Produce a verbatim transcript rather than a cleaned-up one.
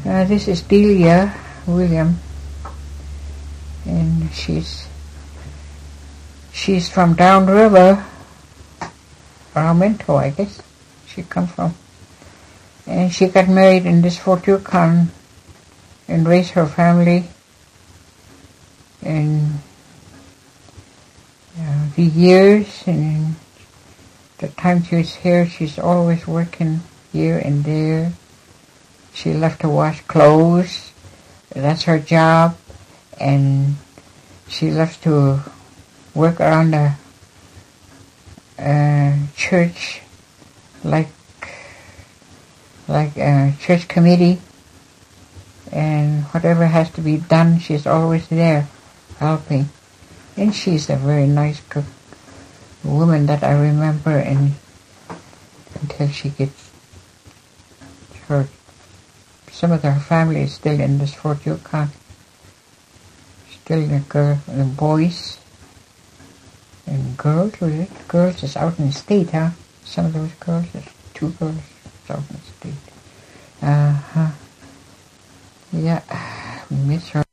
Uh, this is Delia William, and she's she's from downriver, Ramento, I guess she comes from. And she got married in this Fort Yukon and raised her family. And uh, the years and the time she was here, she's always working here and there. She left to wash clothes. That's her job. And she left to work around the uh, church, like like a church committee. And whatever has to be done, she's always there helping. And she's a very nice cook, woman that I remember, and until she gets her. Some of her family is still in this Fort Yukon. Still the girl, the boys and girls. Was it? Girls is out in the state, huh? Some of those girls, there's two girls out in the state. Uh huh. Yeah, we miss her.